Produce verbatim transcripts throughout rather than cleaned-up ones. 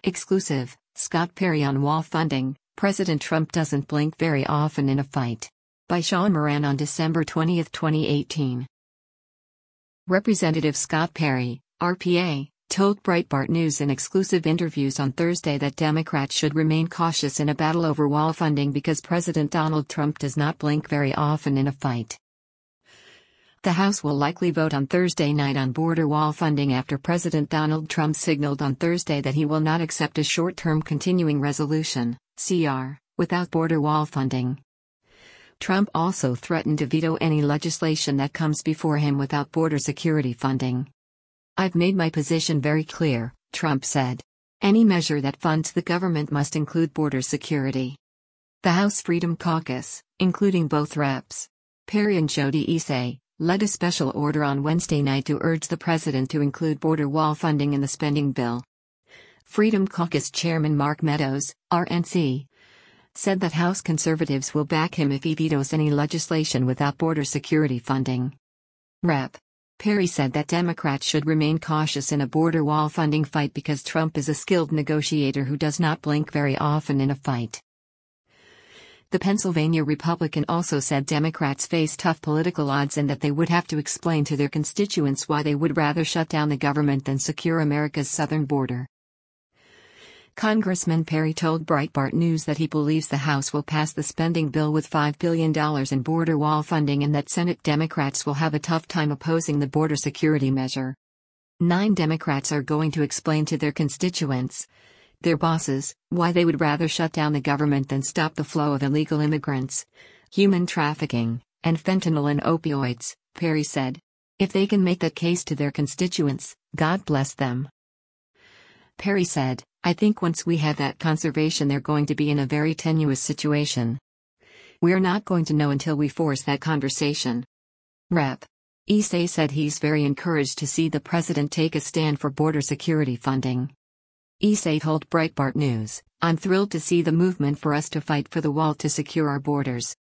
Exclusive, Scott Perry on wall funding, President Trump doesn't blink very often in a fight. By Sean Moran on December twentieth, twenty eighteen. Representative Scott Perry, R P A, told Breitbart News in exclusive interviews on Thursday that Democrats should remain cautious in a battle over wall funding because President Donald Trump does not blink very often in a fight. The House will likely vote on Thursday night on border wall funding after President Donald Trump signaled on Thursday that he will not accept a short-term continuing resolution, C R, without border wall funding. Trump also threatened to veto any legislation that comes before him without border security funding. "I've made my position very clear," Trump said. "Any measure that funds the government must include border security." The House Freedom Caucus, including both Reps Perry and Jody Isay, led a special order on Wednesday night to urge the president to include border wall funding in the spending bill. Freedom Caucus Chairman Mark Meadows, R N C, said that House conservatives will back him if he vetoes any legislation without border security funding. Representative Perry said that Democrats should remain cautious in a border wall funding fight because Trump is a skilled negotiator who does not blink very often in a fight. The Pennsylvania Republican also said Democrats face tough political odds and that they would have to explain to their constituents why they would rather shut down the government than secure America's southern border. Congressman Perry told Breitbart News that he believes the House will pass the spending bill with five billion dollars in border wall funding and that Senate Democrats will have a tough time opposing the border security measure. Nine Democrats are going to explain to their constituents, their bosses, why they would rather shut down the government than stop the flow of illegal immigrants, human trafficking, and fentanyl and opioids, Perry said. If they can make that case to their constituents, God bless them. Perry said, "I think once we have that conservation they're going to be in a very tenuous situation. We're not going to know until we force that conversation." Representative Isay said he's very encouraged to see the president take a stand for border security funding. Isay told Breitbart News, "I'm thrilled to see the movement for us to fight for the wall to secure our borders.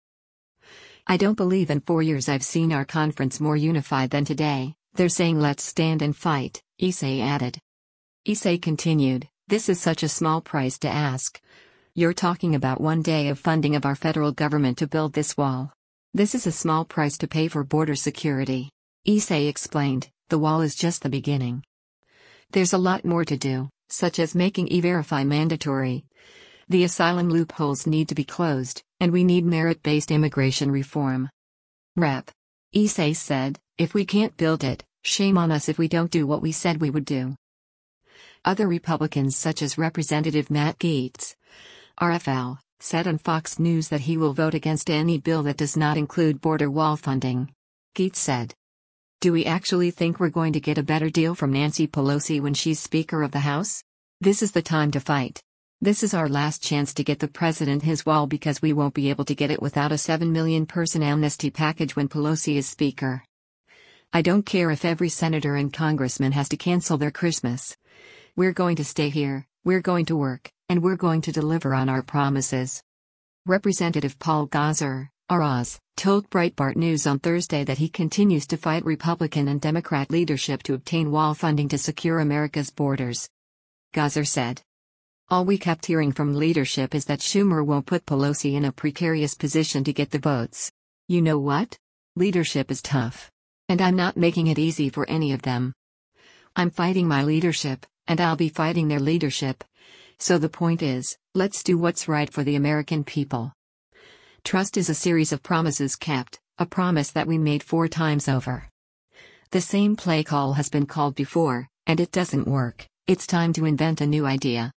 I don't believe in four years I've seen our conference more unified than today. They're saying let's stand and fight," Isay added. Isay continued, "This is such a small price to ask. You're talking about one day of funding of our federal government to build this wall. This is a small price to pay for border security." Isay explained, "The wall is just the beginning. There's a lot more to do, such as making E-Verify mandatory. The asylum loopholes need to be closed, and we need merit-based immigration reform." Representative Isay said, "If we can't build it, shame on us if we don't do what we said we would do." Other Republicans such as Representative Matt Gaetz, R F L, said on Fox News that he will vote against any bill that does not include border wall funding. Gaetz said, "Do we actually think we're going to get a better deal from Nancy Pelosi when she's Speaker of the House? This is the time to fight. This is our last chance to get the president his wall because we won't be able to get it without a seven million person amnesty package when Pelosi is Speaker. I don't care if every senator and congressman has to cancel their Christmas. We're going to stay here, we're going to work, and we're going to deliver on our promises." Representative Paul Gosar, R Oz, told Breitbart News on Thursday that he continues to fight Republican and Democrat leadership to obtain wall funding to secure America's borders. Gosar said, "All we kept hearing from leadership is that Schumer won't put Pelosi in a precarious position to get the votes. You know what? Leadership is tough. And I'm not making it easy for any of them. I'm fighting my leadership, and I'll be fighting their leadership. So the point is, let's do what's right for the American people. Trust is a series of promises kept, a promise that we made four times over. The same play call has been called before, and it doesn't work. It's time to invent a new idea."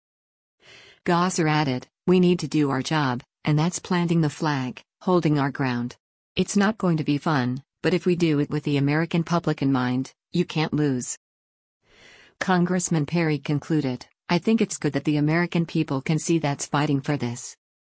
Gosar added, "We need to do our job, and that's planting the flag, holding our ground. It's not going to be fun, but if we do it with the American public in mind, you can't lose." Congressman Perry concluded, "I think it's good that the American people can see that's fighting for this.